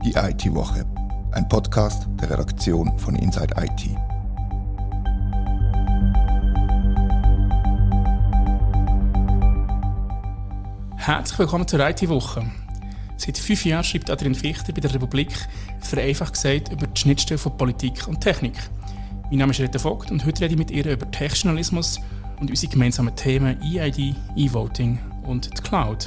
Die IT-Woche, ein Podcast der Redaktion von Inside IT. Herzlich willkommen zur IT-Woche. Seit 5 Jahren schreibt Adrian Fichter bei der Republik, vereinfacht gesagt, über die Schnittstelle von Politik und Technik. Mein Name ist Rita Vogt und heute rede ich mit ihr über Tech-Journalismus und unsere gemeinsamen Themen eID, E-Voting und die Cloud.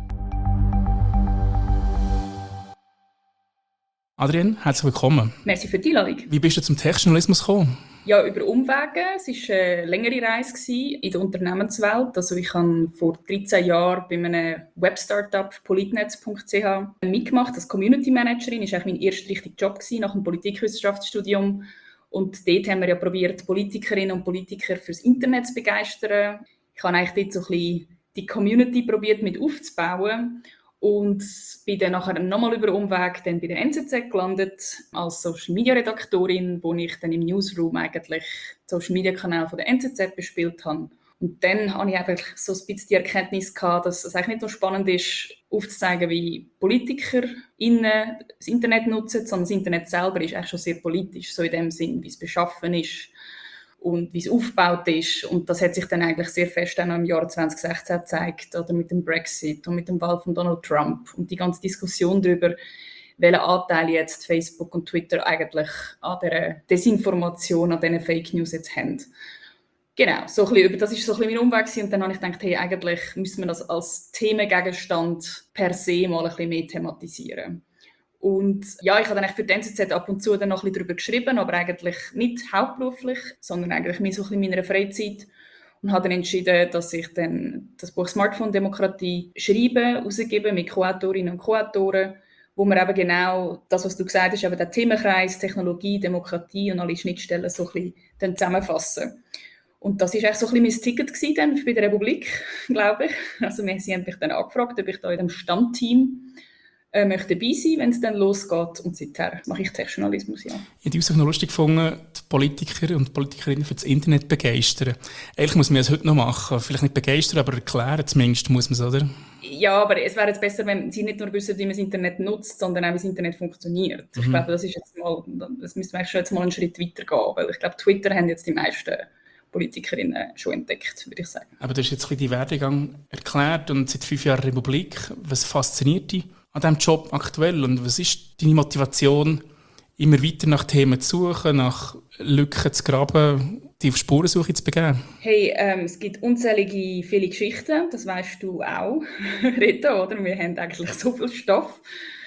Adrian, herzlich willkommen. Merci für die Einladung. Wie bist du zum Tech-Journalismus gekommen? Ja, über Umwege. Es war eine längere Reise in der Unternehmenswelt. Also ich habe vor 13 Jahren bei einem Web-Startup politnetz.ch mitgemacht als Community Managerin. Das war eigentlich mein erster richtiger Job nach dem Politikwissenschaftsstudium. Und dort haben wir ja probiert, Politikerinnen und Politiker fürs Internet zu begeistern. Ich habe eigentlich dort so ein bisschen die Community probiert mit aufzubauen. Und bin dann nachher nochmal über den Umweg dann bei der NZZ gelandet als Social-Media-Redaktorin, wo ich dann im Newsroom eigentlich den Social-Media-Kanal von der NZZ bespielt habe. Und dann hatte ich einfach so ein bisschen die Erkenntnis gehabt, dass es eigentlich nicht nur spannend ist, aufzuzeigen, wie PolitikerInnen das Internet nutzen, sondern das Internet selber ist eigentlich schon sehr politisch, so in dem Sinn, wie es beschaffen ist und wie es aufgebaut ist. Und das hat sich dann eigentlich sehr fest dann im Jahr 2016 gezeigt, oder mit dem Brexit und mit dem Wahl von Donald Trump und die ganze Diskussion darüber, welchen Anteil jetzt Facebook und Twitter eigentlich an dieser Desinformation, an diesen Fake News jetzt haben. Genau, das war so ein bisschen mein Umweg und dann habe ich gedacht, hey, eigentlich müssen wir das als Themengegenstand per se mal ein bisschen mehr thematisieren. Und ja, ich habe dann eigentlich für die NZZ ab und zu dann noch ein bisschen darüber geschrieben, aber eigentlich nicht hauptberuflich, sondern eigentlich mehr so ein bisschen in meiner Freizeit. Und habe dann entschieden, dass ich dann das Buch Smartphone-Demokratie schreibe, rausgebe mit Co-Autorinnen und Co-Autoren, wo wir eben genau das, was du gesagt hast, eben den Themenkreis, Technologie, Demokratie und alle Schnittstellen so ein bisschen dann zusammenfassen. Und das war eigentlich so ein bisschen mein Ticket gewesen dann bei der Republik, glaube ich. Also sie haben mich dann angefragt, ob ich da in dem Stammteam möchte dabei sein, wenn es dann losgeht. Und seither mache ich Tech-Journalismus, ja. Ich habe die Aussage noch lustig gefunden, die Politiker und Politikerinnen für das Internet begeistern. Eigentlich muss man es heute noch machen. Vielleicht nicht begeistern, aber erklären zumindest muss man es, oder? Ja, aber es wäre jetzt besser, wenn sie nicht nur wissen, wie man das Internet nutzt, sondern auch, wie das Internet funktioniert. Ich glaube, das müsste man schon jetzt mal einen Schritt weiter gehen, weil ich glaube, Twitter haben jetzt die meisten Politikerinnen schon entdeckt, würde ich sagen. Aber du hast jetzt ein bisschen die Werdegang erklärt und seit 5 Jahren Republik. Was fasziniert dich an diesem Job aktuell und was ist deine Motivation, immer weiter nach Themen zu suchen, nach Lücken zu graben, die auf Spurensuche zu begeben? Hey, es gibt unzählige viele Geschichten, das weißt du auch, Rita, oder? Wir haben eigentlich so viel Stoff.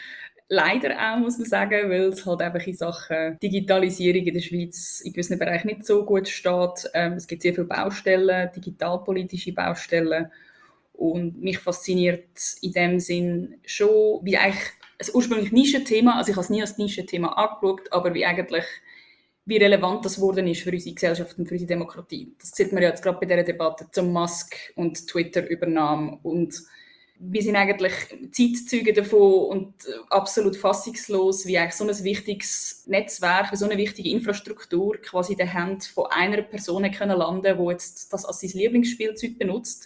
Leider auch, muss man sagen, weil es halt einfach in Sachen Digitalisierung in der Schweiz in gewissen Bereichen nicht so gut steht. Es gibt sehr viele Baustellen, digitalpolitische Baustellen. Und mich fasziniert in dem Sinn schon, wie eigentlich ein ursprünglich Nischenthema, also ich habe es nie als Nischenthema angeschaut, aber wie relevant das geworden ist für unsere Gesellschaft und für unsere Demokratie. Das sieht man ja jetzt gerade bei dieser Debatte zum Musk und Twitter-Übernahme. Und wir sind eigentlich Zeitzeuge davon und absolut fassungslos, wie eigentlich so ein wichtiges Netzwerk, so eine wichtige Infrastruktur quasi in den Händen von einer Person können landen, die jetzt das als sein Lieblingsspielzeug benutzt.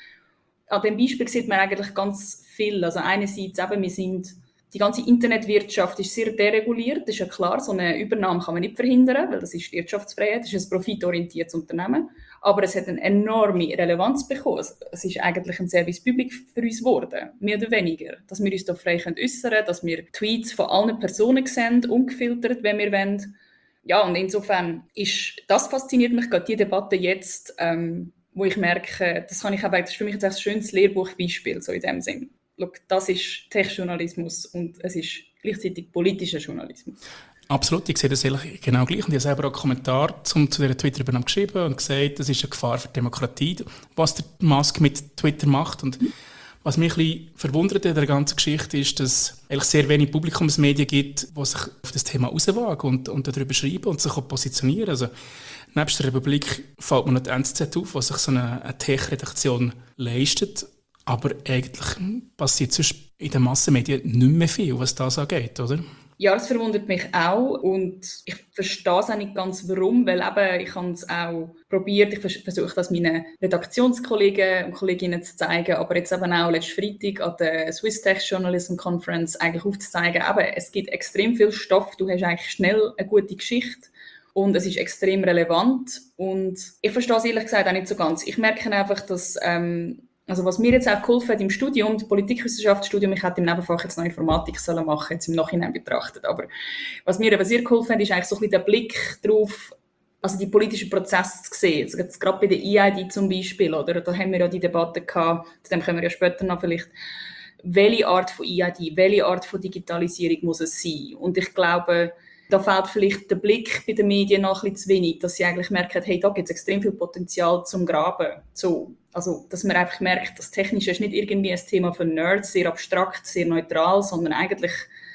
An dem Beispiel sieht man eigentlich ganz viel. Also einerseits eben, die ganze Internetwirtschaft ist sehr dereguliert. Das ist ja klar, so eine Übernahme kann man nicht verhindern, weil das ist Wirtschaftsfreiheit, das ist ein profitorientiertes Unternehmen. Aber es hat eine enorme Relevanz bekommen. Es ist eigentlich ein Service Public für uns geworden, mehr oder weniger. Dass wir uns da frei äußern können, dass wir Tweets von allen Personen sehen, ungefiltert, wenn wir wollen. Ja, und insofern fasziniert mich gerade die Debatte jetzt, wo ich merke, das ist für mich jetzt ein schönes Lehrbuchbeispiel, so in dem Sinn. Schau, das ist Tech-Journalismus und es ist gleichzeitig politischer Journalismus. Absolut, ich sehe das genau gleich. Und ich habe selber auch einen Kommentar zu dieser Twitter-Übernahme geschrieben und gesagt, das ist eine Gefahr für die Demokratie, was der Musk mit Twitter macht. Und was mich ein bisschen verwundert in der ganzen Geschichte ist, dass es eigentlich sehr wenig Publikumsmedien gibt, die sich auf das Thema rauswagen und darüber schreiben und sich auch positionieren. Also, nebst der Republik fällt mir noch die NZZ auf, was sich so eine Tech-Redaktion leistet. Aber eigentlich passiert sonst in den Massenmedien nicht mehr viel, was das angeht, oder? Ja, das verwundert mich auch und ich verstehe es auch nicht ganz, warum, weil eben, ich habe es auch probiert, ich versuche das meinen Redaktionskollegen und Kolleginnen zu zeigen, aber jetzt eben auch letzten Freitag an der Swiss Tech Journalism Conference eigentlich aufzuzeigen, eben, es gibt extrem viel Stoff, du hast eigentlich schnell eine gute Geschichte und es ist extrem relevant und ich verstehe es ehrlich gesagt auch nicht so ganz. Ich merke einfach, dass also was mir jetzt auch geholfen hat im Studium, das Politikwissenschaftsstudium, ich hätte im Nebenfach jetzt noch Informatik sollen machen, jetzt im Nachhinein betrachtet, aber was mir eben sehr geholfen hat, ist eigentlich so ein bisschen der Blick darauf, also die politischen Prozesse zu sehen. Also jetzt gerade bei der EID zum Beispiel, oder? Da haben wir ja die Debatte gehabt, zu dem kommen wir ja später noch vielleicht, welche Art von EID, welche Art von Digitalisierung muss es sein? Und ich glaube, da fehlt vielleicht der Blick bei den Medien noch ein bisschen zu wenig, dass sie eigentlich merken, hey, da gibt es extrem viel Potenzial zum Graben. So, also, dass man einfach merkt, das Technische ist nicht irgendwie ein Thema für Nerds, sehr abstrakt, sehr neutral, sondern eigentlich,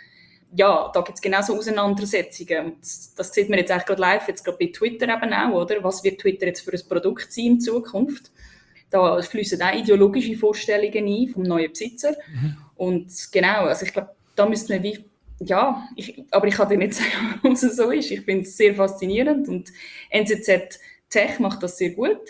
ja, da gibt es genauso Auseinandersetzungen. Und das sieht man jetzt eigentlich gerade live, jetzt gerade bei Twitter eben auch, oder? Was wird Twitter jetzt für ein Produkt sein in Zukunft? Da fließen auch ideologische Vorstellungen ein vom neuen Besitzer. Und genau, also ich glaube, da müsste man wie, ja, aber ich kann dir nicht sagen, warum es so ist. Ich finde es sehr faszinierend und NZZ Tech macht das sehr gut.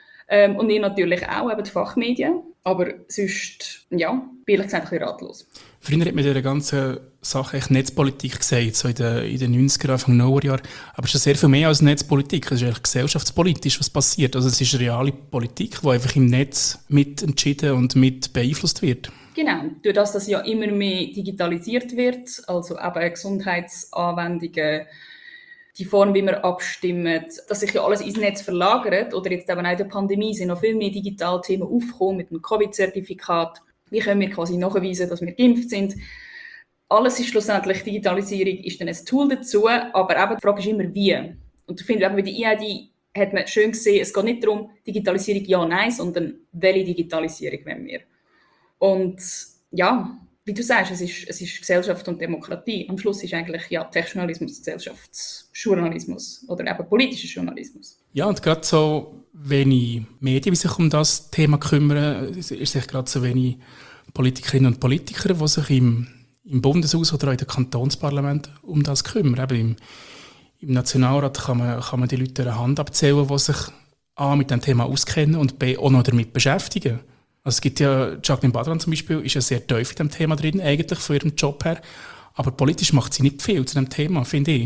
Und ihr natürlich auch, eben die Fachmedien. Aber sonst, ja, bin ich gesagt ein bisschen ratlos. Früher hat man in der ganzen Sache echt Netzpolitik gesagt, so in den 90er, Anfang Nullerjahren. Aber es ist sehr viel mehr als Netzpolitik. Es ist eigentlich gesellschaftspolitisch, was passiert. Also es ist reale Politik, die einfach im Netz mit entschieden und mit beeinflusst wird. Genau, durch das, dass ja immer mehr digitalisiert wird, also eben Gesundheitsanwendungen, die Form, wie wir abstimmen, dass sich ja alles ins Netz verlagert, oder jetzt eben auch in der Pandemie sind noch viel mehr digitale Themen aufgekommen mit dem Covid-Zertifikat. Wie können wir quasi nachweisen, dass wir geimpft sind? Alles ist schlussendlich, Digitalisierung ist dann ein Tool dazu, aber eben die Frage ist immer, wie. Und ich finde, eben bei der EID hat man schön gesehen, es geht nicht darum, Digitalisierung ja, nein, sondern welche Digitalisierung wollen wir. Und ja, wie du sagst, es ist Gesellschaft und Demokratie. Am Schluss ist eigentlich ja, Tech-Journalismus Gesellschaftsjournalismus oder eben politischer Journalismus. Ja, und gerade so wenig Medien, die sich um das Thema kümmern, ist sich gerade so wenig Politikerinnen und Politiker, die sich im Bundeshaus oder auch in den Kantonsparlamenten um das kümmern. Eben im Nationalrat kann man die Leute an der Hand abzählen, die sich A, mit dem Thema auskennen und B, auch noch damit beschäftigen. Also es gibt ja, Jacqueline Badran zum Beispiel, ist ja sehr tief in dem Thema drin, eigentlich von ihrem Job her. Aber politisch macht sie nicht viel zu dem Thema, finde ich.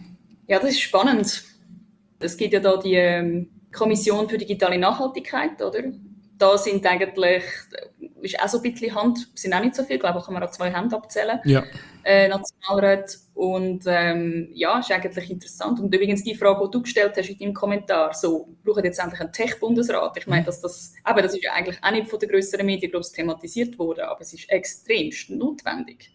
Ja, das ist spannend. Es gibt ja da die Kommission für digitale Nachhaltigkeit, oder? Da sind eigentlich, ist auch so ein bisschen sind auch nicht so viel, ich glaube, kann man an 2 Händen abzählen. Ja. Nationalrat. Und ja, ist eigentlich interessant. Und übrigens die Frage, die du gestellt hast in deinem Kommentar, so, brauchen jetzt endlich einen Tech-Bundesrat? Ich meine, das ist ja eigentlich auch nicht von den grösseren Medien thematisiert worden, aber es ist extremst notwendig.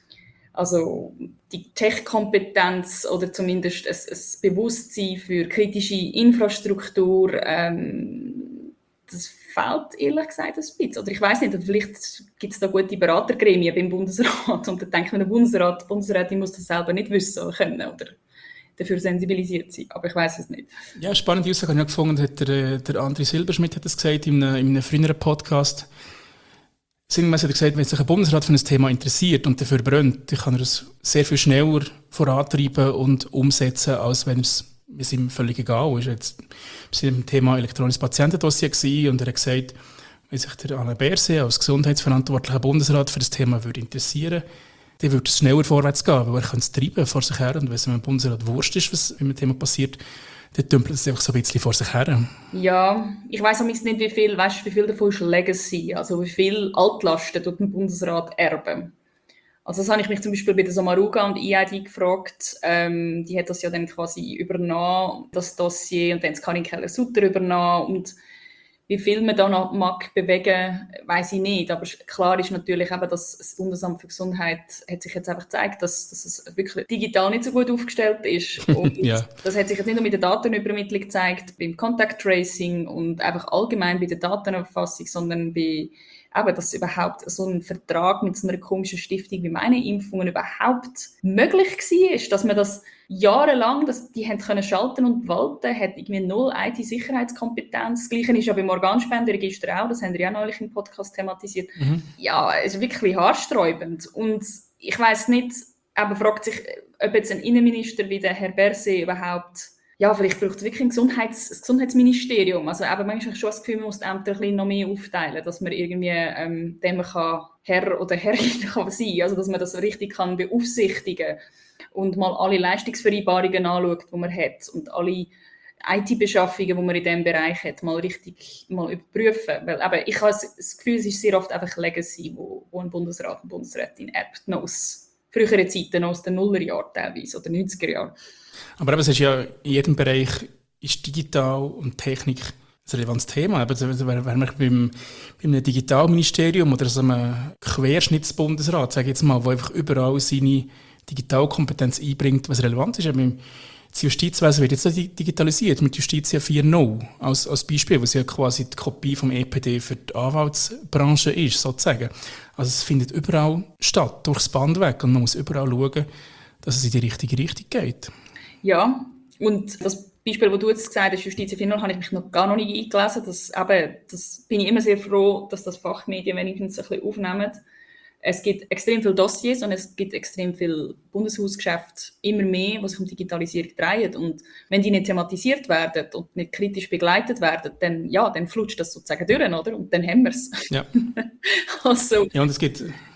Also die Tech-Kompetenz oder zumindest ein Bewusstsein für kritische Infrastruktur, das fehlt ehrlich gesagt ein bisschen. Oder ich weiss nicht, vielleicht gibt es da gute Beratergremien beim Bundesrat und dann denkt man, die Bundesrätin muss das selber nicht wissen oder können oder dafür sensibilisiert sein. Aber ich weiss es nicht. Ja, spannende Aussage habe ich gefunden, hat der André Silberschmidt hat das gesagt in einem früheren Podcast. Sinngemäß hat er gesagt, wenn sich ein Bundesrat für ein Thema interessiert und dafür brennt, dann kann er es sehr viel schneller vorantreiben und umsetzen, als wenn es ihm völlig egal ist. Jetzt wir waren beim Thema elektronisches Patientendossier und er hat gesagt, wenn sich der Alain Berset als gesundheitsverantwortlicher Bundesrat für das Thema würde interessieren, dann würde es schneller vorwärts gehen, weil er kann es treiben vor sich her und wenn es einem Bundesrat wurscht ist, was mit dem Thema passiert, dann dümpelt es einfach so ein bisschen vor sich her. Ja, ich weiss auch nicht, wie viel davon ist Legacy, also wie viel Altlasten tut ein Bundesrat erben. Also das habe ich mich zum Beispiel bei der Samaruga und EID gefragt. Die hat das ja dann quasi übernommen, das Dossier, und dann hat Karin Keller-Sutter übernommen. Und wie viel man da noch mag bewegen, weiss ich nicht. Aber klar ist natürlich eben, dass das Bundesamt für Gesundheit hat sich jetzt einfach gezeigt, dass es wirklich digital nicht so gut aufgestellt ist. Und ja. Das hat sich jetzt nicht nur mit der Datenübermittlung gezeigt, beim Contact Tracing und einfach allgemein bei der Datenerfassung, sondern bei eben, dass überhaupt so ein Vertrag mit so einer komischen Stiftung wie meine Impfungen überhaupt möglich war, dass man das jahrelang, die haben können schalten und walten, hat irgendwie null IT-Sicherheitskompetenz. Das Gleiche ist ja beim Organspenderegister auch, das haben wir ja neulich im Podcast thematisiert. Ja, es ist wirklich haarsträubend. Und ich weiss nicht, aber fragt sich, ob jetzt ein Innenminister wie der Herr Berset überhaupt, ja, vielleicht braucht es wirklich ein Gesundheitsministerium. Also eben manchmal habe ich schon das Gefühl, man muss die Ämter ein bisschen noch mehr aufteilen, dass man irgendwie dem kann Herr oder Herrin kann sein, also dass man das richtig kann beaufsichtigen und mal alle Leistungsvereinbarungen anschaut, die man hat und alle IT-Beschaffungen, die man in diesem Bereich hat, mal richtig überprüfen. Weil eben, ich habe das Gefühl, es ist sehr oft einfach Legacy, wo ein Bundesrat und Bundesrätin erbt, noch aus früheren Zeiten, noch aus den Nullerjahren teilweise oder 90er Jahren. Aber eben, es ist ja in jedem Bereich ist digital und Technik ein relevantes Thema. Wenn man beim Digitalministerium oder so einem Querschnittsbundesrat, sage ich jetzt mal, der einfach überall seine Digitalkompetenz einbringt, was relevant ist. Das Justizwesen wird jetzt digitalisiert mit Justitia 4.0 als Beispiel, was ja quasi die Kopie vom EPD für die Anwaltsbranche ist, sozusagen. Also es findet überall statt, durchs Band weg, und man muss überall schauen, dass es in die richtige Richtung geht. Ja, und das Beispiel, das du jetzt gesagt hast, Justitia 4.0, habe ich mich noch gar nicht eingelesen. Das bin ich immer sehr froh, dass das Fachmedien wenigstens ein bisschen aufnehmen. Es gibt extrem viele Dossiers und es gibt extrem viele Bundeshausgeschäfte, immer mehr, die sich um Digitalisierung drehen. Und wenn die nicht thematisiert werden und nicht kritisch begleitet werden, dann flutscht das sozusagen durch, oder? Und dann haben wir es. Ja. Also, Ja, und es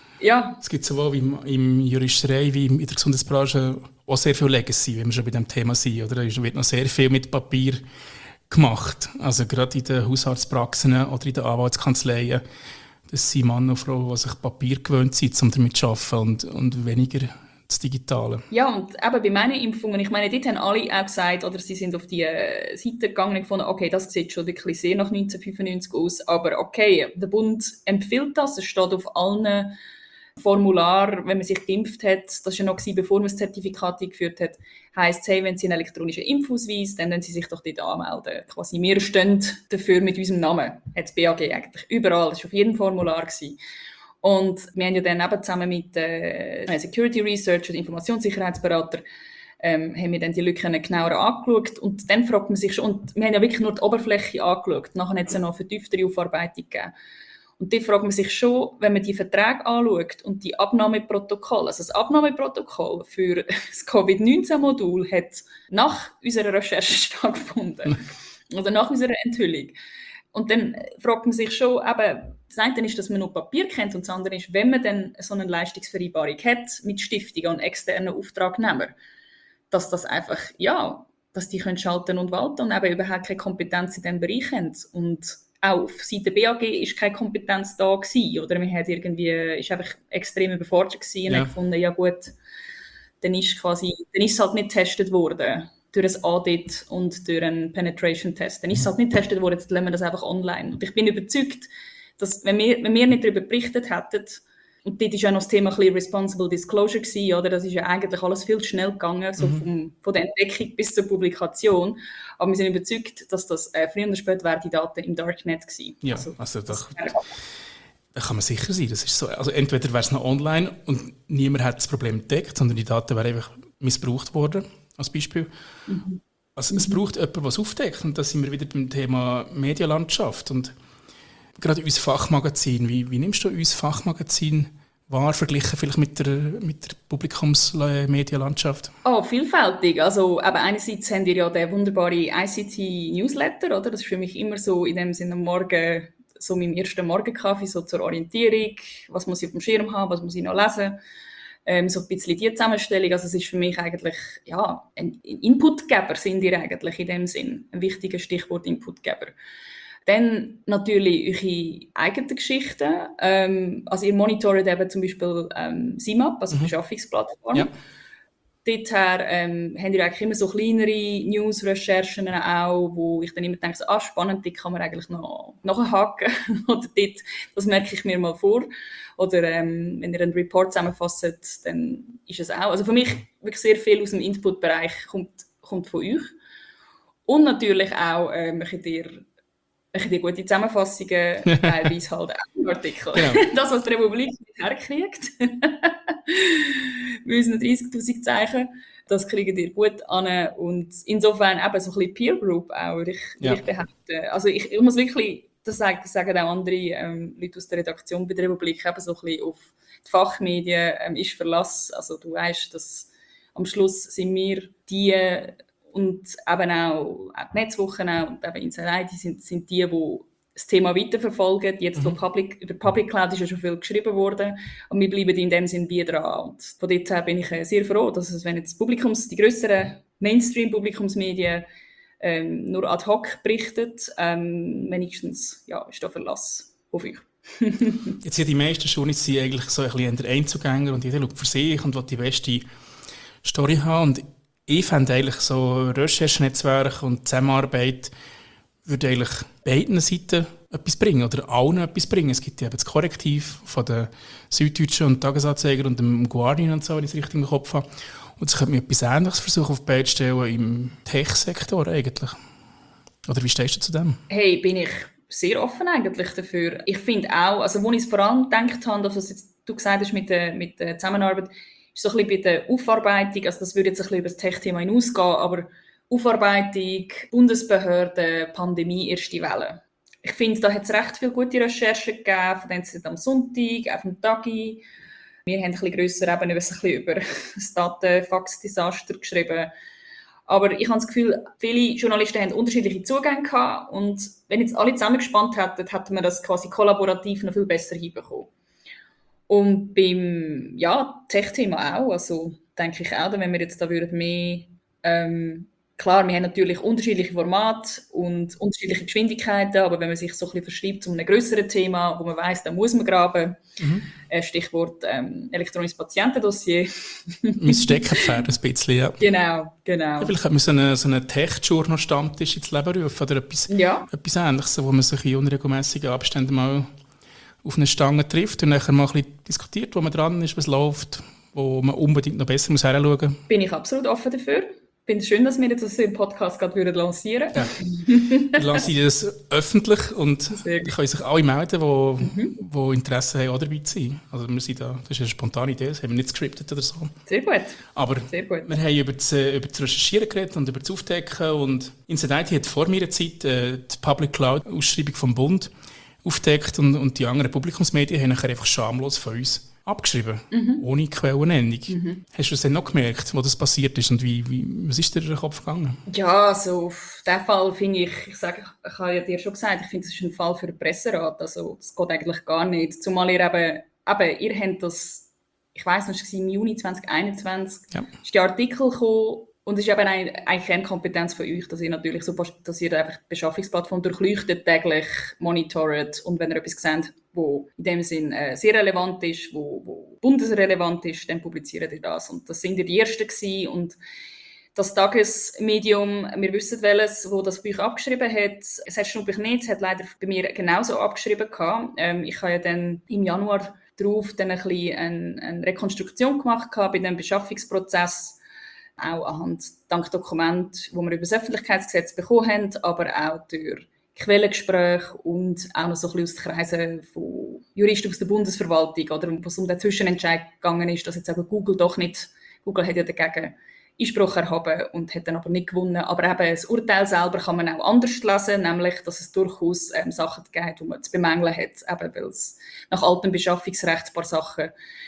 gibt sowohl im Juristerei wie in der Gesundheitsbranche auch sehr viel Legacy, wenn wir schon bei diesem Thema sind. Oder? Es wird noch sehr viel mit Papier gemacht. Also gerade in den Hausarztpraxen oder in den Anwaltskanzleien. Das sind Männer und Frauen, die sich Papier gewöhnt sind, um damit zu arbeiten und weniger das Digitale. Ja, und eben bei meinen Impfungen, ich meine, dort haben alle auch gesagt, oder sie sind auf die Seite gegangen und gefunden, okay, das sieht schon wirklich sehr nach 1995 aus, aber okay, der Bund empfiehlt das, es steht auf allen Formularen, wenn man sich geimpft hat, das war ja noch gewesen, bevor man das Zertifikat eingeführt hat, heisst, hey, wenn Sie einen elektronischen Impfausweis, dann können Sie sich doch dort anmelden. Quasi, wir stehen dafür mit unserem Namen, hat das BAG eigentlich überall, das war auf jedem Formular gewesen. Und wir haben ja dann eben zusammen mit Security Research und Informationssicherheitsberater haben wir dann die Lücken genauer angeschaut und dann fragt man sich schon, und wir haben ja wirklich nur die Oberfläche angeschaut, nachher hat es noch eine vertieftere Aufarbeitung gegeben. Und dort fragt man sich schon, wenn man die Verträge anschaut und die Abnahmeprotokolle, also das Abnahmeprotokoll für das Covid-19-Modul hat nach unserer Recherche stattgefunden oder nach unserer Enthüllung. Und dann fragt man sich schon, eben, das eine ist, dass man noch Papier kennt und das andere ist, wenn man dann so eine Leistungsvereinbarung hat mit Stiftungen und externen Auftragnehmern, dass das einfach, ja, dass die können schalten und walten und eben überhaupt keine Kompetenz in diesem Bereich haben. Und auch auf Seite BAG ist keine Kompetenz da gewesen, oder man hat irgendwie, ist einfach extrem überfordert gewesen und hat gefunden, ja gut, dann ist es halt nicht getestet worden durch ein Audit und durch einen Penetration-Test. Dann ist es halt nicht getestet worden, jetzt lassen wir das einfach online. Und ich bin überzeugt, dass wenn wir nicht darüber berichtet hätten, und dort war ja noch das Thema ein bisschen Responsible Disclosure gewesen, oder? Das ist ja eigentlich alles viel zu schnell gegangen, so von der Entdeckung bis zur Publikation. Aber wir sind überzeugt, dass das früher oder später wäre die Daten im Darknet gewesen. Ja, also da kann man sicher sein. Das ist so. Also entweder wäre es noch online und niemand hat das Problem entdeckt, sondern die Daten wären einfach missbraucht worden, als Beispiel. Also es braucht jemanden, der es aufdeckt. Und da sind wir wieder beim Thema Medienlandschaft. Und gerade unser Fachmagazin, wie nimmst du unser Fachmagazin wahr, verglichen vielleicht mit der Publikumsmedienlandschaft? Oh, vielfältig. Also aber einerseits haben wir ja den wunderbaren ICT-Newsletter, oder? Das ist für mich immer so in dem Sinne am Morgen, so meinem ersten Morgenkaffee, so zur Orientierung, was muss ich auf dem Schirm haben, was muss ich noch lesen. So ein bisschen die Zusammenstellung. Also es ist für mich eigentlich, ja, ein Inputgeber sind ihr eigentlich in dem Sinn. Ein wichtiges Stichwort Inputgeber. Dann natürlich eure eigenen Geschichten. Also ihr monitort eben zum Beispiel SIMAP, also Beschaffungsplattform. Ja. Dorther habt ihr eigentlich immer so kleinere News-Recherchen auch, wo ich dann immer denke, so, spannend, die kann man eigentlich noch nachhaken. Oder dort, das merke ich mir mal vor. Oder wenn ihr einen Report zusammenfasst, dann ist es auch. Also für mich wirklich sehr viel aus dem Input-Bereich kommt von euch. Und natürlich auch macht ihr gute Zusammenfassungen, teilweise halt auch Artikel. Genau. Das, was die Republik nicht herkriegt, bei unseren 30'000 Zeichen, das kriegt ihr gut an. Und insofern eben so ein bisschen Peer Group auch, würde ich behaupten. Also ich muss wirklich das sagen auch andere Leute aus der Redaktion bei der Republik, eben so ein bisschen auf die Fachmedien ist Verlass. Also du weißt, dass am Schluss sind wir die und eben auch die Netzwochen und eben Inside IT sind die das Thema weiterverfolgen. Jetzt über Public Cloud ist ja schon viel geschrieben worden und wir bleiben in dem Sinn wie dran. Und von dort her bin ich sehr froh, dass es, wenn jetzt die grösseren Mainstream-Publikumsmedien nur ad hoc berichtet, wenigstens ist da Verlass auf euch. Jetzt sind die meisten Journalisten sind eigentlich so ein bisschen Einzugänger und jeder schaut für sich und will die beste Story haben. Und ich fände eigentlich so Recherchenetzwerke und Zusammenarbeit würde eigentlich beiden Seiten etwas bringen oder allen etwas bringen. Es gibt ja eben das Korrektiv von den Süddeutschen und Tagesanzeiger und dem Guardian und so, wenn ich es richtig im Kopf habe. Und es könnte mir etwas Ähnliches versuchen auf die Beine zu stellen im Tech-Sektor eigentlich. Oder wie stehst du zu dem? Hey, bin ich sehr offen eigentlich dafür. Ich finde auch, also wo ich es vor allem gedacht habe, dass jetzt du gesagt hast mit der Zusammenarbeit, ist so ein bisschen bei der Aufarbeitung, also das würde jetzt ein bisschen über das Tech-Thema hinausgehen, aber Aufarbeitung, Bundesbehörden, Pandemie, erste Welle. Ich finde, da hat es recht viele gute Recherchen gegeben, von denen am Sonntag, auf dem Tagi. Wir haben ein bisschen grösser eben ein bisschen über das Datenfax-Desaster geschrieben. Aber ich habe das Gefühl, viele Journalisten haben unterschiedliche Zugänge gehabt und wenn jetzt alle zusammengespannt hätten, hätten wir das quasi kollaborativ noch viel besser hinbekommen. Und beim Tech-Thema auch, also denke ich auch, wenn wir jetzt da mehr klar, wir haben natürlich unterschiedliche Formate und unterschiedliche Geschwindigkeiten, aber wenn man sich so ein bisschen verschreibt zu einem grösseren Thema, wo man weiss, da muss man graben, Stichwort elektronisches Patientendossier. Mein Steckenpferd ein bisschen, ja. Genau. Ja, vielleicht könnte man so einen Tech-Journal-Stammtisch ins Leben rufen oder etwas Ähnliches, wo man sich in unregelmäßigen Abständen mal auf eine Stange trifft und nachher mal ein bisschen diskutiert, wo man dran ist, was läuft, wo man unbedingt noch besser muss hinschauen muss. Bin ich absolut offen dafür. Ich finde es schön, dass wir jetzt das im Podcast gerade lancieren würden. Ja. Wir lancieren das öffentlich und können sich alle melden, die Interesse haben, auch dabei zu sein. Also wir sind da, das ist eine spontane Idee, das haben wir nicht gescriptet oder so. Sehr gut. Aber wir haben über das Recherchieren geredet und über das Aufdecken. Und Inside IT hat vor meiner Zeit die Public Cloud-Ausschreibung vom Bund aufgedeckt und die anderen Publikumsmedien haben nachher einfach schamlos von uns abgeschrieben, ohne Quellennennung. Hast du das dann noch gemerkt, wo das passiert ist und was ist dir durch den Kopf gegangen? Ja, also auf diesen Fall finde ich habe ja dir schon gesagt, ich finde, das ist ein Fall für den Presserat, also das geht eigentlich gar nicht, zumal ihr ihr habt das, ich weiss noch, es war im Juni 2021, ist der Artikel gekommen und es ist eben eine Kernkompetenz von euch, dass ihr natürlich so, dass ihr einfach die Beschaffungsplattform durchleuchtet, täglich monitort und wenn ihr etwas seht, wo in dem Sinn sehr relevant ist, wo bundesrelevant ist, dann publiziert ihr das. Und das sind ihr die Ersten gewesen. Und das Tagesmedium, wir wissen welches, wo das bei euch abgeschrieben hat. Es hat Schnuppich nicht, es hat leider bei mir genauso abgeschrieben gehabt. Ich habe ja dann im Januar darauf dann ein bisschen eine Rekonstruktion gemacht bei dem Beschaffungsprozess, auch anhand dank Dokument, wo wir über das Öffentlichkeitsgesetz bekommen haben, aber auch durch Quellengespräche und auch noch so ein bisschen aus den Kreisen von Juristen aus der Bundesverwaltung, oder wo es um den Zwischenentscheid gegangen ist, dass jetzt eben Google hat ja dagegen Einspruch erhoben und hat dann aber nicht gewonnen. Aber eben das Urteil selber kann man auch anders lesen, nämlich, dass es durchaus Sachen gibt, die man zu bemängeln hat, eben weil es nach altem Beschaffungsrecht ein paar Sachen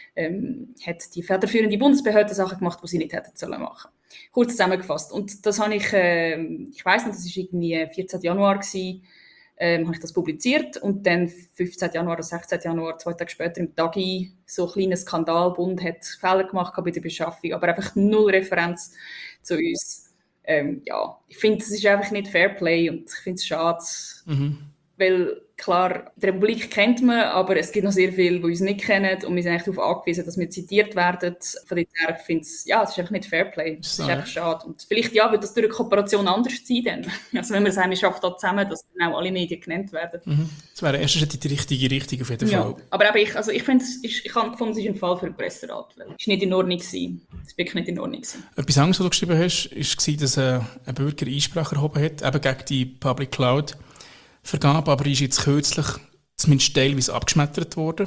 hat die federführende Bundesbehörde Sachen gemacht, die sie nicht hätten sollen machen. Kurz zusammengefasst. Und das habe ich weiss nicht, das war irgendwie 14. Januar gewesen, habe ich das publiziert und dann 15. Januar oder 16. Januar, 2 Tage später im Tagi, so ein kleiner Skandal, Bund hat Fehler gemacht bei der Beschaffung, aber einfach null Referenz zu uns. Ich finde, es ist einfach nicht Fairplay und ich finde es schade, weil klar, die Republik kennt man, aber es gibt noch sehr viele, die uns nicht kennen und wir sind eigentlich darauf angewiesen, dass wir zitiert werden. Von daher finde ich, es ist einfach nicht Fairplay. Das ist einfach schade. Und vielleicht wird das durch eine Kooperation anders sein dann. Also wenn wir sagen, wir schaffen da zusammen, dass dann auch alle Medien genannt werden. Das wäre erst in die richtige Richtung auf jeden Fall. Aber eben ich finde, ich habe gefunden, es ist ein Fall für den Presserat. Es war nicht in Ordnung. Es war wirklich nicht in Ordnung. Etwas anderes, was du geschrieben hast, war, dass ein Bürger Einsprache erhoben hat, eben gegen die Public Cloud Vergabe, aber ist jetzt kürzlich zumindest teilweise abgeschmettert worden.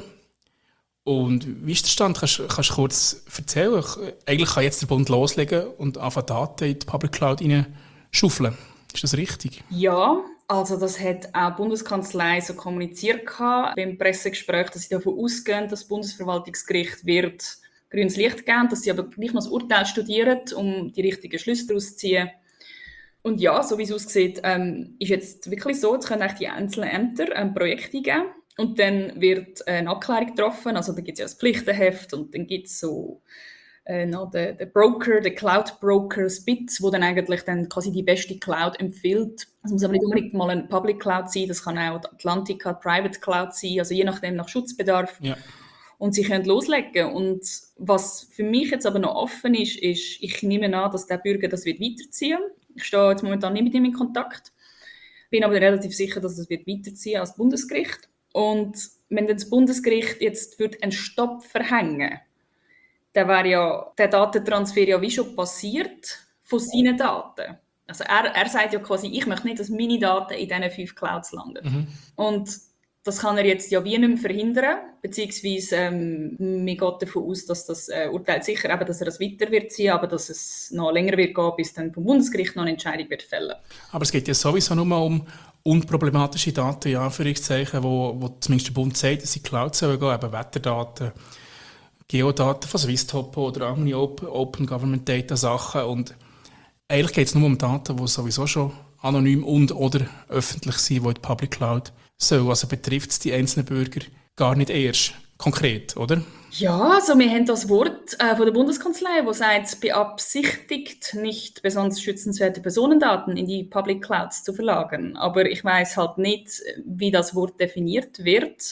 Und wie ist der Stand? Kannst du kurz erzählen? Eigentlich kann jetzt der Bund loslegen und anfangen Daten in die Public Cloud schaufeln. Ist das richtig? Ja, Also das hat auch die Bundeskanzlei so kommuniziert beim Pressegespräch, dass sie davon ausgehen, dass das Bundesverwaltungsgericht wird grünes Licht geben, dass sie aber gleich noch das Urteil studieren, um die richtigen Schlüsse daraus zu ziehen. Und ja, so wie es aussieht, ist jetzt wirklich so, jetzt können eigentlich die einzelnen Ämter Projekte geben und dann wird eine Abklärung getroffen, also da gibt es ja das Pflichtenheft und dann gibt es so noch den Broker, den Cloud-Broker Spitz, wo dann eigentlich dann quasi die beste Cloud empfiehlt. Es muss aber nicht unbedingt mal eine Public Cloud sein, das kann auch die Atlantica Private Cloud sein, also je nachdem nach Schutzbedarf. Ja. Und sie können loslegen. Und was für mich jetzt aber noch offen ist, ich nehme an, dass der Bürger das wird weiterziehen. Ich stehe jetzt momentan nicht mit ihm in Kontakt, bin aber relativ sicher, dass es wird weiterziehen als Bundesgericht. Und wenn dann das Bundesgericht jetzt einen Stopp verhängen, dann wäre ja der Datentransfer ja wie schon passiert von seinen Daten. Also er sagt ja quasi, ich möchte nicht, dass meine Daten in diesen 5 Clouds landen. Und das kann er jetzt ja wie nicht mehr verhindern, beziehungsweise mir geht davon aus, dass das Urteil sicher eben, dass er das weiter wird ziehen, aber dass es noch länger wird gehen, bis dann vom Bundesgericht noch eine Entscheidung wird fällen. Aber es geht ja sowieso nur um unproblematische Daten, in Anführungszeichen, wo zumindest der Bund sagt, dass sie Cloud sollen gehen, eben Wetterdaten, Geodaten von Swisstopo oder andere Open Government Data Sachen. Und eigentlich geht es nur um Daten, die sowieso schon anonym und oder öffentlich sind, die in die Public Cloud sollen. Also betrifft es die einzelnen Bürger gar nicht erst konkret, oder? Ja, also wir haben das Wort von der Bundeskanzlei, das sagt, beabsichtigt, nicht besonders schützenswerte Personendaten in die Public Clouds zu verlagern. Aber ich weiß halt nicht, wie das Wort definiert wird.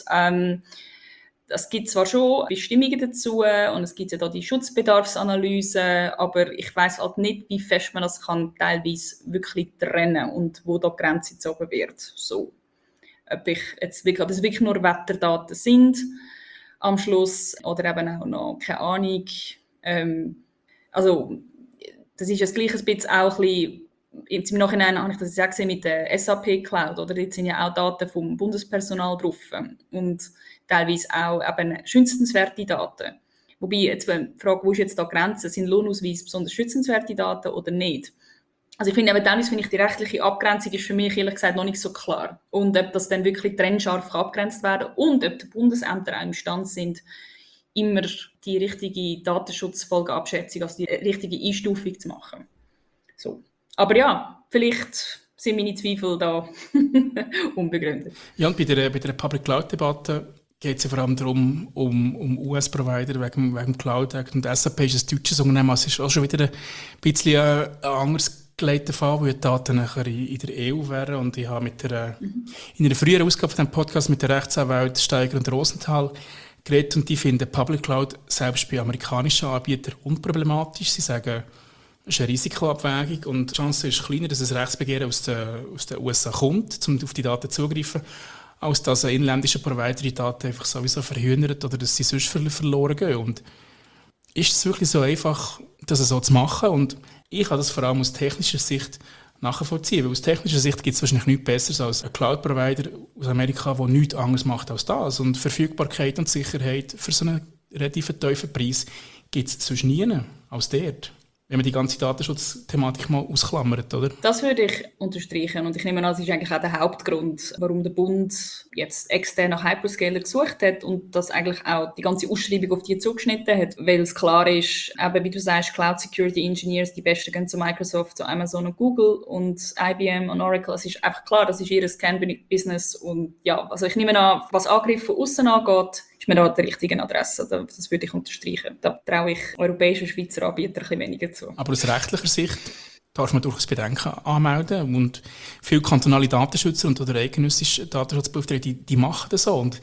Es gibt zwar schon Bestimmungen dazu und es gibt ja da die Schutzbedarfsanalyse, aber ich weiß halt nicht, wie fest man das kann teilweise wirklich trennen und wo da die Grenze gezogen wird. So. Ob es wirklich nur Wetterdaten sind am Schluss oder eben auch noch, keine Ahnung. Also das ist das Gleiche ein bisschen auch ein bisschen, jetzt im Nachhinein habe ich das ja gesehen mit der SAP Cloud, oder? Dort sind ja auch Daten vom Bundespersonal drauf und teilweise auch eben schützenswerte Daten. Wobei, jetzt die Frage, wo ist jetzt da die Grenze? Sind Lohnausweise besonders schützenswerte Daten oder nicht? Also ich finde, eben teilweise finde ich, die rechtliche Abgrenzung ist für mich ehrlich gesagt noch nicht so klar. Und ob das dann wirklich trennscharf abgrenzt werden kann und ob die Bundesämter auch imstande sind, immer die richtige Datenschutzfolgeabschätzung, also die richtige Einstufung zu machen. So. Aber ja, vielleicht sind meine Zweifel da unbegründet. Ja, und bei der Public Cloud-Debatte geht es ja vor allem darum, um US-Provider wegen Cloud Act. Und SAP ist ein deutsches Unternehmen, also es ist auch schon wieder ein bisschen ein anderes geleiteter Fall, wo die Daten nachher in der EU wären. Und ich habe in einer früheren Ausgabe von diesem Podcast mit der Rechtsanwalt Steiger und Rosenthal geredet und die finden Public Cloud selbst bei amerikanischen Anbietern unproblematisch. Sie sagen, es ist eine Risikoabwägung und die Chance ist kleiner, dass ein Rechtsbegehren aus den USA kommt, um auf die Daten zuzugreifen, als dass ein inländischer Provider die Daten einfach sowieso verhindert oder dass sie sonst verloren gehen. Und ist es wirklich so einfach, das so zu machen? Und ich kann das vor allem aus technischer Sicht nachvollziehen, weil aus technischer Sicht gibt es wahrscheinlich nichts Besseres als ein Cloud-Provider aus Amerika, der nichts anderes macht als das. Und Verfügbarkeit und Sicherheit für so einen relativ tiefen Preis gibt es sonst nie als dort. Wenn man die ganze Datenschutzthematik mal ausklammert, oder? Das würde ich unterstreichen. Und ich nehme an, das ist eigentlich auch der Hauptgrund, warum der Bund jetzt extern nach Hyperscaler gesucht hat und das eigentlich auch die ganze Ausschreibung auf die zugeschnitten hat, weil es klar ist, eben wie du sagst, Cloud Security Engineers, die Besten gehen zu Microsoft, zu Amazon und Google und IBM und Oracle. Es ist einfach klar, das ist ihr Kernbusiness. Und ja, also ich nehme an, was Angriffe von außen angeht, ist mir da die richtige Adresse. Das würde ich unterstreichen. Da traue ich europäischen und Schweizer Anbietern ein bisschen weniger zu. Aber aus rechtlicher Sicht darf man durchaus Bedenken anmelden. Und viele kantonale Datenschützer und oder eidgenössische Datenschutzbeauftragte, die machen das so. Und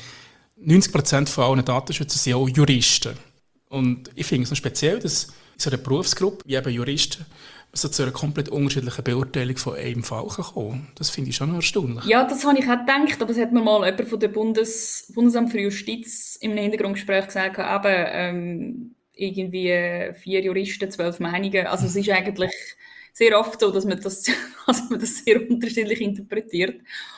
90% von allen Datenschützern sind auch Juristen. Und ich finde es noch speziell, dass in so einer Berufsgruppe wie eben Juristen so zu einer komplett unterschiedlichen Beurteilung von einem Fall kommen. Das finde ich schon noch erstaunlich. Ja, das habe ich auch gedacht, aber es hat mir mal jemand von der Bundesamt für Justiz in einem Hintergrundgespräch gesagt, eben irgendwie 4 Juristen, 12 Meinungen. Also es ist eigentlich sehr oft so, dass man das sehr unterschiedlich interpretiert.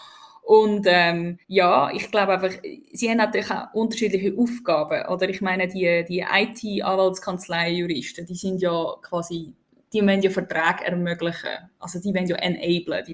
Und ja, ich glaube einfach, sie haben natürlich auch unterschiedliche Aufgaben. Oder ich meine, die IT-Anwaltskanzlei-Juristen, die sind ja quasi, die wollen ja Verträge ermöglichen. Also die wollen ja enablen.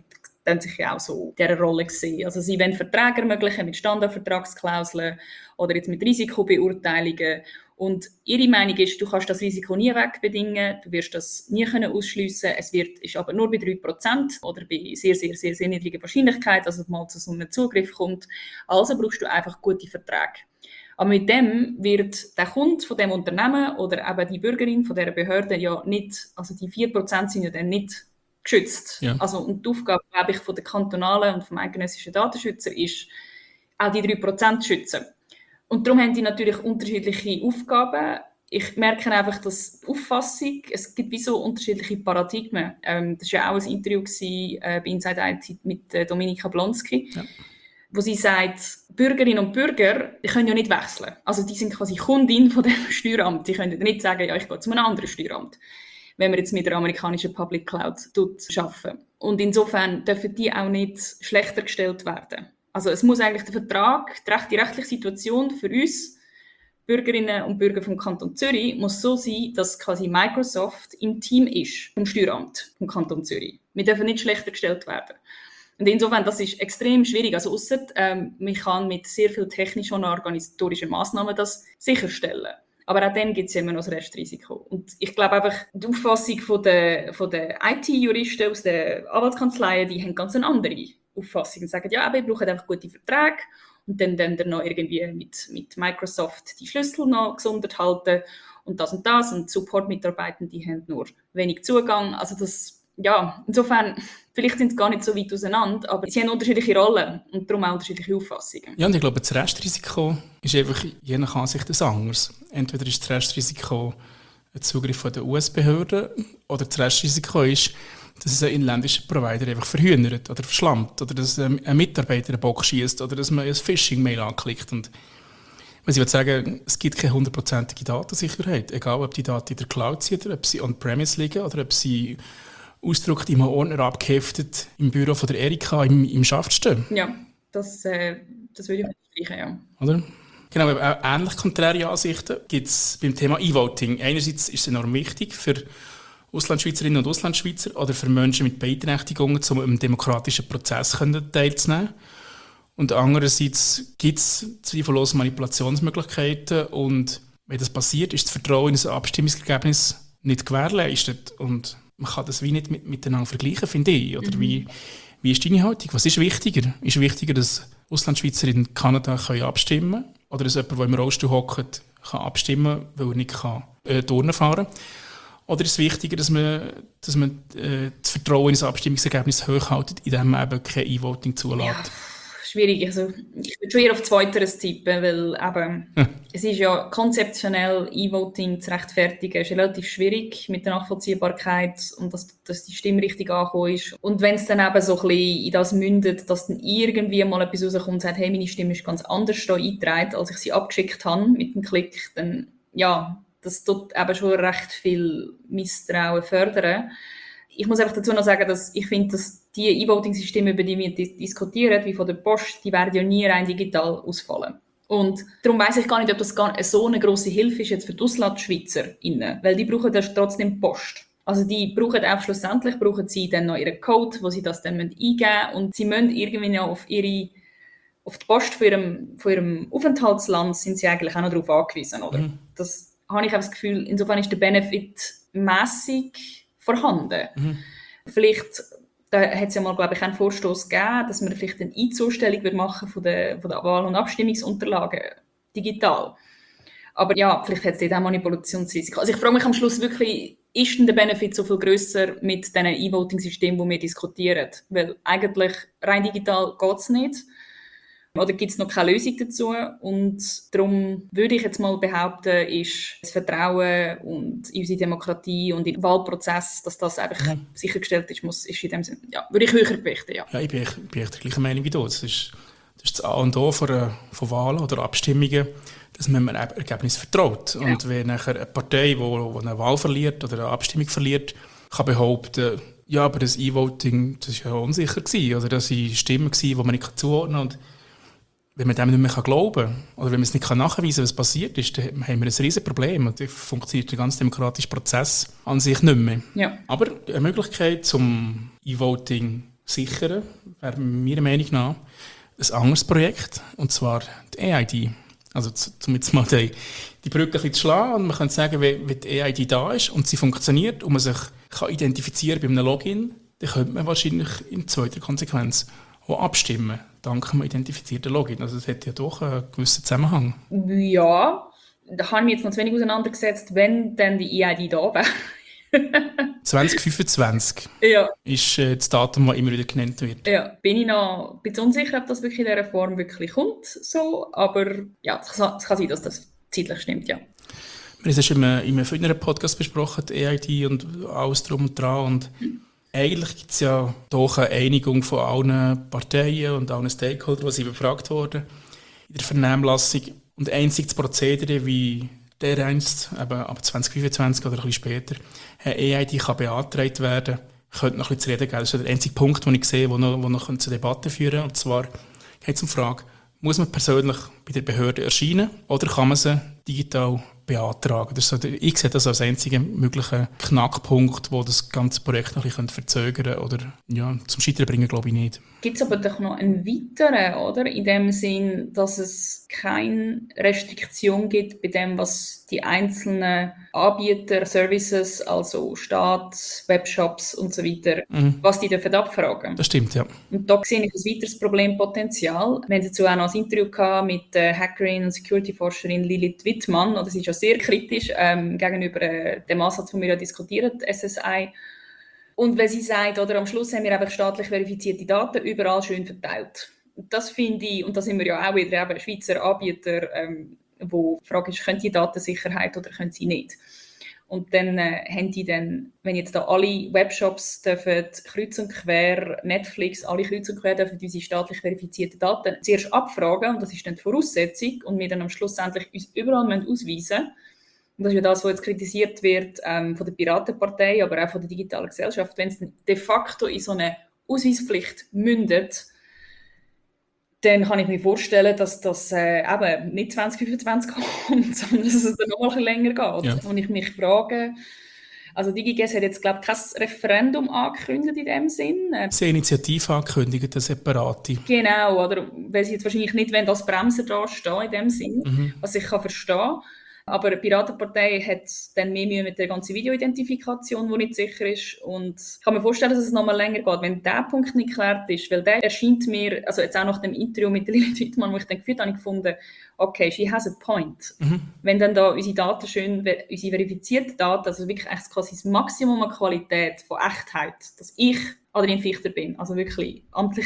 dann sich ja auch so in dieser Rolle sehen. Also sie wollen Verträge ermöglichen mit Standardvertragsklauseln oder jetzt mit Risikobeurteilungen. Und ihre Meinung ist, du kannst das Risiko nie wegbedingen, du wirst das nie ausschliessen. Ist aber nur bei 3% oder bei sehr, sehr, sehr, sehr niedriger Wahrscheinlichkeit, dass es mal zu so einem Zugriff kommt. Also brauchst du einfach gute Verträge. Aber mit dem wird der Kunde von dem Unternehmen oder eben die Bürgerin von dieser Behörde ja nicht, also die 4% sind ja dann nicht geschützt. Ja. Also, und die Aufgabe, glaube ich, von der kantonalen und vom eidgenössischen Datenschützer ist, auch die 3% zu schützen. Und darum haben die natürlich unterschiedliche Aufgaben. Ich merke einfach, dass die Auffassung, es gibt wie so unterschiedliche Paradigmen. Das war ja auch ein Interview bei Inside IT mit Dominika Blonsky, ja, wo sie sagt, Bürgerinnen und Bürger, die können ja nicht wechseln. Also die sind quasi Kundin von dem Steueramt. Die können nicht sagen, ja, ich gehe zu einem anderen Steueramt, wenn wir jetzt mit der amerikanischen Public Cloud arbeiten. Und insofern dürfen die auch nicht schlechter gestellt werden. Also es muss eigentlich der Vertrag, die rechtliche Situation für uns, Bürgerinnen und Bürger vom Kanton Zürich, muss so sein, dass quasi Microsoft im Team ist vom Steueramt vom Kanton Zürich. Wir dürfen nicht schlechter gestellt werden. Und insofern, das ist extrem schwierig. Also ausser, man kann mit sehr viel technischen und organisatorischen Massnahmen das sicherstellen. Aber auch dann gibt es immer noch das Restrisiko. Und ich glaube einfach, die Auffassung von der IT-Juristen aus den Anwaltskanzleien, die haben ganz eine andere Auffassung und sagen, ja, aber wir brauchen einfach gute Verträge und dann noch irgendwie mit Microsoft die Schlüssel noch gesondert halten und das. Und Support-Mitarbeitende haben nur wenig Zugang. Also das, ja, insofern, vielleicht sind sie gar nicht so weit auseinander, aber sie haben unterschiedliche Rollen und darum auch unterschiedliche Auffassungen. Ja, und ich glaube, das Restrisiko ist einfach je nach Ansicht das anderes. Entweder ist das Restrisiko ein Zugriff von der US-Behörden oder das Restrisiko ist, dass es ein inländischer Provider einfach verhühnert oder verschlammt oder dass ein Mitarbeiter einen Bock schießt oder dass man ein Phishing-Mail anklickt. Und was ich würde sagen, es gibt keine 100%ige Datensicherheit, egal ob die Daten in der Cloud sind oder ob sie on-premise liegen oder ob sie ausgedruckt in einem Ordner abgeheftet im Büro von der Erika im Schaft stehen. Ja, das würde ich unterstreichen, ja. Oder? Genau, aber auch ähnlich konträre Ansichten gibt es beim Thema E-Voting. Einerseits ist es enorm wichtig für Auslandschweizerinnen und Auslandschweizer oder für Menschen mit Beeinträchtigungen, um am demokratischen Prozess teilzunehmen. Und andererseits gibt es zweifellos Manipulationsmöglichkeiten und wenn das passiert, ist das Vertrauen in das Abstimmungsergebnis nicht gewährleistet. Und man kann das wie nicht miteinander vergleichen, finde ich. Oder wie ist deine Haltung? Was ist wichtiger? Ist wichtiger, dass Auslandschweizer in Kanada abstimmen können? Oder dass jemand, der im Rollstuhl hockt, abstimmen kann, weil er nicht Turnen fahren kann? Oder ist es wichtiger, dass man das Vertrauen in das Abstimmungsergebnis hochhält, indem man eben kein E-Voting zulässt? Ja, schwierig. Also, ich würde schon eher auf Zweiteres tippen, weil es ist ja konzeptionell, E-Voting zu rechtfertigen, ist relativ schwierig mit der Nachvollziehbarkeit und dass die Stimme richtig angekommen ist. Und wenn es dann eben so ein bisschen in das mündet, dass dann irgendwie mal etwas rauskommt und sagt, hey, meine Stimme ist ganz anders da eingetragen, als ich sie abgeschickt habe mit dem Klick, dann ja, das tut eben schon recht viel Misstrauen fördern. Ich muss einfach dazu noch sagen, dass ich finde, dass die E-Voting-Systeme, über die wir diskutieren, wie von der Post, die werden ja nie rein digital ausfallen. Und darum weiss ich gar nicht, ob das so eine grosse Hilfe ist jetzt für die AuslandschweizerInnen, weil die brauchen das trotzdem Post. Also die brauchen auch schlussendlich dann noch ihren Code, wo sie das dann eingeben müssen und sie müssen irgendwie noch auf die Post von ihrem Aufenthaltsland sind sie eigentlich auch noch darauf angewiesen, oder? Das habe ich auch das Gefühl, insofern ist der Benefit mässig vorhanden. Vielleicht hat es ja mal, glaube ich, einen Vorstoß gegeben, dass man vielleicht eine Einzustellung machen von der Wahl- und Abstimmungsunterlagen digital. Aber ja, vielleicht hat es dort auch Manipulationsrisiko. Also ich frage mich am Schluss wirklich, ist denn der Benefit so viel grösser mit diesen E-Voting-Systemen, die wir diskutieren? Weil eigentlich rein digital geht es nicht. Oder gibt es noch keine Lösung dazu? Und darum würde ich jetzt mal behaupten, ist das Vertrauen und in unsere Demokratie und in den Wahlprozess, dass das einfach sichergestellt ist in dem Sinne, ja, würde ich höher gewichten, ja. Ja, ich bin echt der gleichen Meinung wie du. Das ist das A und O von Wahlen oder Abstimmungen, dass man einem Ergebnis vertraut. Ja. Und wenn nachher eine Partei, die eine Wahl verliert oder eine Abstimmung verliert, kann behaupten, ja, aber das E-Voting, das war ja unsicher gewesen, oder das waren Stimmen gewesen, die man nicht zuordnen kann. Und wenn man dem nicht mehr glauben kann oder wenn man es nicht nachweisen kann, was passiert ist, dann haben wir ein riesiges Problem und dann funktioniert der ganze demokratische Prozess an sich nicht mehr. Ja. Aber eine Möglichkeit, zum E-Voting sichern, wäre meiner Meinung nach ein anderes Projekt, und zwar die EID. Also um jetzt mal die Brücke ein bisschen zu schlagen, und man kann sagen, wenn die EID da ist und sie funktioniert und man sich kann identifizieren bei einem Login, dann könnte man wahrscheinlich in zweiter Konsequenz auch abstimmen, dank einem identifizierten Login. Also es hat ja doch einen gewissen Zusammenhang. Ja, da habe ich mich jetzt noch zu wenig auseinandergesetzt, wenn dann die EID da wäre. 2025 Ja. ist das Datum, das immer wieder genannt wird. Ja, bin ich noch ein bisschen unsicher, ob das wirklich in dieser Form wirklich kommt, so, aber ja, es kann sein, dass das zeitlich stimmt, ja. Wir haben es in einem früheren Podcast besprochen, die EID und alles drum und dran, und eigentlich gibt es ja doch eine Einigung von allen Parteien und allen Stakeholdern, die befragt wurden in der Vernehmlassung, und einzig das Prozedere, wie der einst, eben ab 2025 oder ein bisschen später, eine EID kann beantragt werden, könnte noch ein bisschen zu reden geben. Das ist der einzige Punkt, den ich sehe, der noch zur Debatte führen kann. Und zwar geht es um die Frage, muss man persönlich bei der Behörde erscheinen oder kann man sie digital beantragen? Das ist so, ich sehe das als einzigen möglichen Knackpunkt, der das ganze Projekt noch ein bisschen verzögern oder ja, zum Scheitern bringen, glaube ich nicht. Gibt es aber doch noch einen weiteren, oder? In dem Sinn, dass es keine Restriktion gibt bei dem, was die einzelnen Anbieter, Services, also Staat, Webshops und so weiter, was die dürfen abfragen. Das stimmt, ja. Und da sehe ich ein weiteres Problempotenzial. Wir haben dazu auch noch ein Interview gehabt mit der Hackerin und Security-Forscherin Lilith Wittmann. Und das ist ja sehr kritisch gegenüber dem Ansatz, den wir ja diskutieren, SSI. Und wenn sie sagt, oder am Schluss haben wir einfach staatlich verifizierte Daten überall schön verteilt. Das finde ich, und da sind wir ja auch wieder eben Schweizer Anbieter, wo die Frage ist, können die Datensicherheit oder können sie nicht? Und dann haben die dann, wenn jetzt da alle Webshops dürfen kreuz und quer, Netflix, alle kreuz und quer dürfen unsere staatlich verifizierten Daten zuerst abfragen, und das ist dann die Voraussetzung, und wir dann am Schluss endlich uns überall ausweisen müssen. Und das ist ja das, was jetzt kritisiert wird von der Piratenpartei, aber auch von der digitalen Gesellschaft. Wenn es de facto in so eine Ausweispflicht mündet, dann kann ich mir vorstellen, dass das eben nicht 2025 kommt, sondern dass es dann noch ein bisschen länger geht. Ja. Und ich mich frage, also DigiGes hat jetzt, glaube ich, kein Referendum angekündigt in dem Sinn. Sie haben eine Initiative angekündigt, eine separate. Genau, oder weil sie jetzt wahrscheinlich nicht als Bremser da stehen in dem Sinn, was ich kann verstehen. Aber die Piratenpartei hat dann mehr Mühe mit der ganzen Videoidentifikation, die nicht sicher ist. Und ich kann mir vorstellen, dass es noch mal länger geht, wenn dieser Punkt nicht geklärt ist. Weil der erscheint mir, also jetzt auch nach dem Interview mit der Lilith Wittmann, wo ich dann geführt habe, ich gefunden, okay, she has a point. Wenn dann da unsere Daten schön, unsere verifizierten Daten, also wirklich echt quasi das Maximum an Qualität von Echtheit, dass ich Adrian Fichter bin, also wirklich amtlich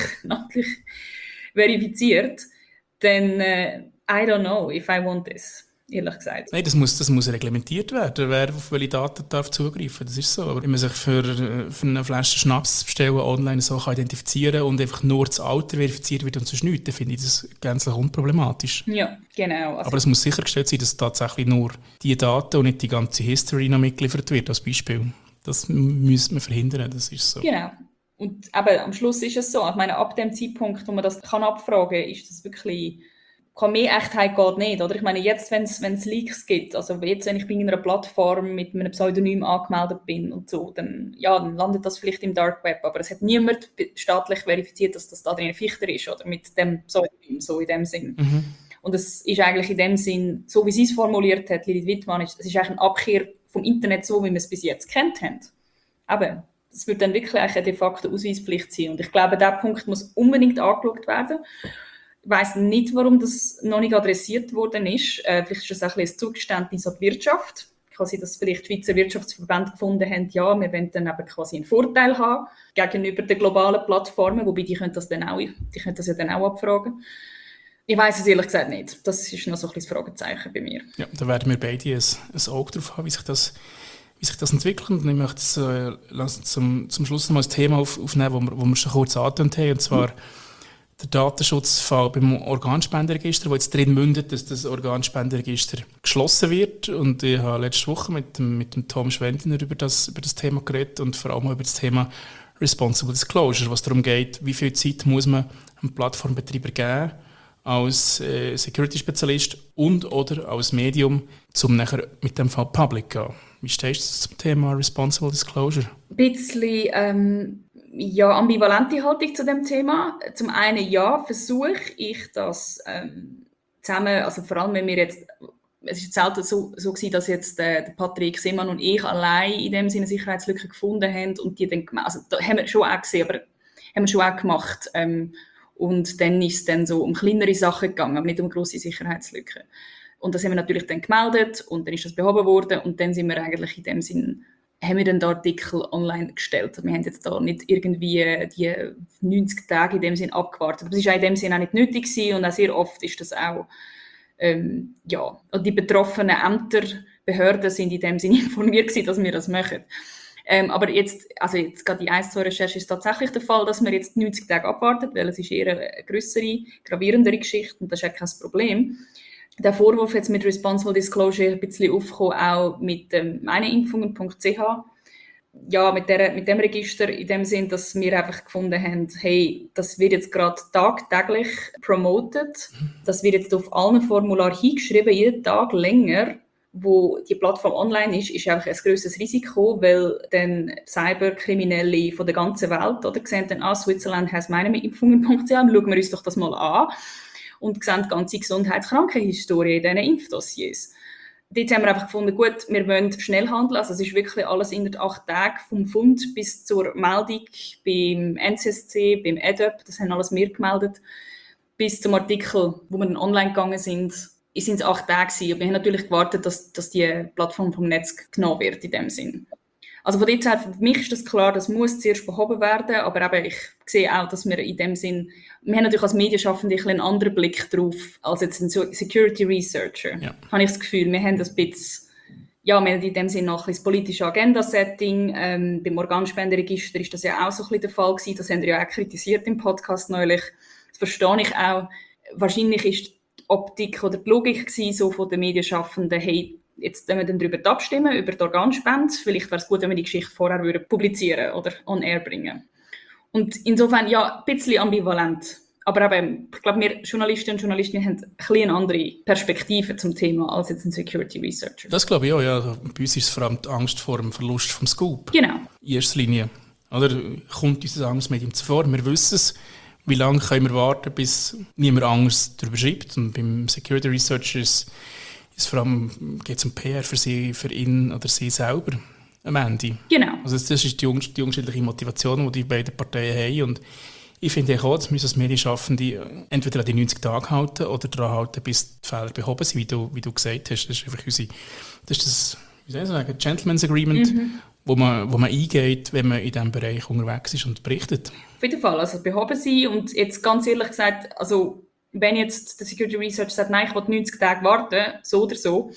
verifiziert, dann I don't know if I want this. Ehrlich gesagt. Nein, das muss reglementiert werden, wer auf welche Daten darf zugreifen. Das ist so. Aber wenn man sich für eine Flasche Schnaps bestellen online so kann identifizieren und einfach nur das Alter verifiziert wird und sonst nichts, dann finde ich das gänzlich unproblematisch. Ja, genau. Also, aber es muss sichergestellt sein, dass tatsächlich nur die Daten und nicht die ganze History noch mitgeliefert wird, als Beispiel. Das müsste man verhindern, das ist so. Genau. Und aber am Schluss ist es so, ich meine, ab dem Zeitpunkt, wo man das kann abfragen kann, ist das wirklich... Mehr Echtheit geht nicht, oder? Ich meine, jetzt, wenn es Leaks gibt, also jetzt, wenn ich bei einer Plattform mit einem Pseudonym angemeldet bin und so, dann landet das vielleicht im Dark Web, aber es hat niemand staatlich verifiziert, dass das Adrian Fichter ist, oder mit dem Pseudonym, so in dem Sinn. Und es ist eigentlich in dem Sinn, so wie sie es formuliert hat, Lilith Wittmann, es ist eigentlich eine Abkehr vom Internet, so wie wir es bis jetzt kennt haben. Aber es wird dann wirklich eine de facto Ausweispflicht sein. Und ich glaube, dieser Punkt muss unbedingt angeschaut werden. Ich weiss nicht, warum das noch nicht adressiert worden ist. Vielleicht ist das auch ein Zugeständnis an die Wirtschaft. Quasi, dass vielleicht die Schweizer Wirtschaftsverbände gefunden haben, ja, wir wollen dann eben quasi einen Vorteil haben gegenüber den globalen Plattformen, wobei die können das ja dann auch abfragen. Ich weiss es ehrlich gesagt nicht. Das ist noch so ein bisschen das Fragezeichen bei mir. Ja, da werden wir beide ein Auge drauf haben, wie sich das entwickelt. Und ich möchte zum Schluss noch mal ein Thema aufnehmen, wo wir schon kurz angetönt haben, und zwar der Datenschutzfall beim Organspenderegister, wo jetzt drin mündet, dass das Organspenderegister geschlossen wird. Und ich habe letzte Woche mit dem Tom Schwendiner über das Thema geredet und vor allem über das Thema Responsible Disclosure, was darum geht, wie viel Zeit muss man einem Plattformbetreiber geben als Security-Spezialist und oder als Medium, um nachher mit dem Fall public zu gehen. Wie stehst du zum Thema Responsible Disclosure? Ein bisschen Ja, ambivalente Haltung zu dem Thema. Zum einen, ja, versuche ich das zusammen, also vor allem, wenn wir jetzt, es ist selten so gewesen, dass jetzt der Patrick Seemann und ich allein in dem Sinne Sicherheitslücken gefunden haben und die dann, also da haben wir schon auch gesehen, aber haben wir schon auch gemacht. Und dann ist es dann so um kleinere Sachen gegangen, aber nicht um grosse Sicherheitslücken. Und das haben wir natürlich dann gemeldet und dann ist das behoben worden und dann sind wir eigentlich in dem Sinn, haben wir dann den Artikel online gestellt. Wir haben jetzt da nicht irgendwie die 90 Tage in dem Sinn abgewartet. Aber es war in dem Sinn auch nicht nötig gewesen und auch sehr oft ist das auch, ja, die betroffenen Ämter, Behörden sind in dem Sinn informiert gewesen, dass wir das machen. Aber jetzt gerade die 1-2-Recherche ist tatsächlich der Fall, dass man jetzt 90 Tage abwartet, weil es ist eher eine grössere, gravierendere Geschichte und das ist ja kein Problem. Der Vorwurf jetzt mit Responsible Disclosure ein bisschen aufgekommen, auch mit meineimpfungen.ch. Ja, mit dem Register in dem Sinn, dass wir einfach gefunden haben, hey, das wird jetzt gerade tagtäglich promoted, das wird jetzt auf allen Formularen hingeschrieben, jeden Tag länger, wo die Plattform online ist einfach ein grosses Risiko, weil dann Cyberkriminelle von der ganzen Welt oder sehen dann, Switzerland has meineimpfungen.ch, schauen wir uns doch das mal an. Und sehen ganze Gesundheitskrankenhistorie in diesen Impfdossiers. Dort haben wir einfach gefunden, gut, wir wollen schnell handeln. Also es ist wirklich alles innerhalb 8 Tage vom Fund bis zur Meldung beim NCSC, beim EDUP, das haben alles wir gemeldet, bis zum Artikel, wo wir dann online gegangen sind es 8 Tage gewesen. Und wir haben natürlich gewartet, dass die Plattform vom Netz genommen wird in dem Sinn. Also von dort her, für mich ist das klar, das muss zuerst behoben werden, aber eben, ich sehe auch, dass wir in dem Sinn, wir haben natürlich als Medienschaffende einen anderen Blick drauf, als jetzt ein Security Researcher, habe ich das Gefühl. Wir haben das ein bisschen, ja, wir haben in dem Sinn noch ein bisschen das politische Agenda-Setting, beim Organspenderegister ist das ja auch so ein bisschen der Fall gewesen, das haben wir ja auch kritisiert im Podcast neulich, das verstehe ich auch. Wahrscheinlich ist die Optik oder die Logik gewesen, so von den Medienschaffenden, hey, jetzt können wir dann darüber abstimmen, über die Organspende. Vielleicht wäre es gut, wenn wir die Geschichte vorher publizieren oder on air bringen. Und insofern, ja, ein bisschen ambivalent. Aber eben, ich glaube, wir Journalistinnen und Journalisten haben ein bisschen eine andere Perspektive zum Thema als jetzt ein Security Researcher. Das glaube ich auch, ja. Bei uns ist es vor allem die Angst vor dem Verlust vom Scoop. Genau. In erster Linie. Oder kommt uns das Angstmedium zuvor? Wir wissen es. Wie lange können wir warten, bis niemand anderes darüber schreibt? Und beim Security Researcher ist vor allem geht es um PR für ihn oder sie selber am Ende. Genau. Also das ist die unterschiedliche Motivation, die beiden Parteien haben. Und ich finde auch, dass wir als Medienschaffende entweder an die 90 Tage halten oder daran halten, bis die Fehler behoben sind, wie du gesagt hast. Das ist einfach das wie soll ich sagen, Gentleman's Agreement, wo man eingeht, wenn man in diesem Bereich unterwegs ist und berichtet. Auf jeden Fall, also behoben sie. Und jetzt ganz ehrlich gesagt, also wenn jetzt der Security Research sagt, nein, ich will 90 Tage warten, so oder so,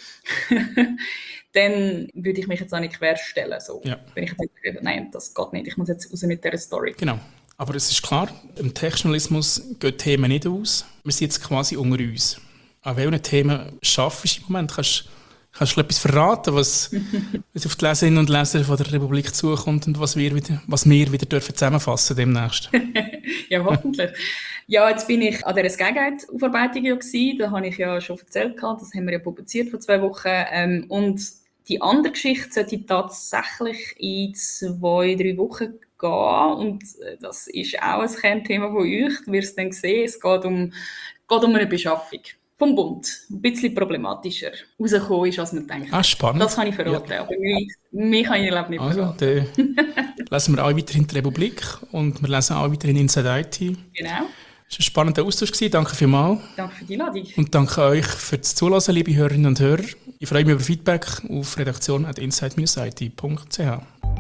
dann würde ich mich jetzt auch nicht querstellen. So. Ja. Wenn ich denke, nein, das geht nicht, ich muss jetzt raus mit dieser Story. Genau. Aber es ist klar, im Tech-Journalismus gehen Themen nicht aus. Wir sind jetzt quasi unter uns. An welchen Themen schaffst du im Moment? Kannst du etwas verraten, was auf die Leserinnen und Leser von der Republik zukommt und was wir wieder dürfen zusammenfassen demnächst? Ja, hoffentlich. Ja, jetzt bin ich an dieser Skyguide-Aufarbeitung gewesen. Da habe ich ja schon erzählt, das haben wir ja publiziert vor 2 Wochen. Und die andere Geschichte sollte tatsächlich in 2-3 Wochen gehen. Und das ist auch ein Kernthema von euch. Du wirst dann sehen, es geht um eine Beschaffung vom Bund. Ein bisschen problematischer rausgekommen ist, als man denkt. Spannend. Das kann ich verraten, ja. Aber mich kann ich nicht verraten. Dann lesen wir auch weiterhin die Republik und wir lesen auch weiterhin Inside IT. Genau. Es war ein spannender Austausch. Danke vielmals. Danke für die Einladung. Und danke euch für das Zuhören, liebe Hörerinnen und Hörer. Ich freue mich über Feedback auf redaktion@inside-it.ch.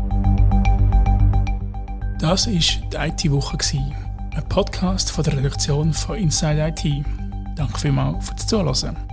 Das war die IT-Woche, ein Podcast von der Redaktion von Inside IT. Danke vielmals fürs Zuhören.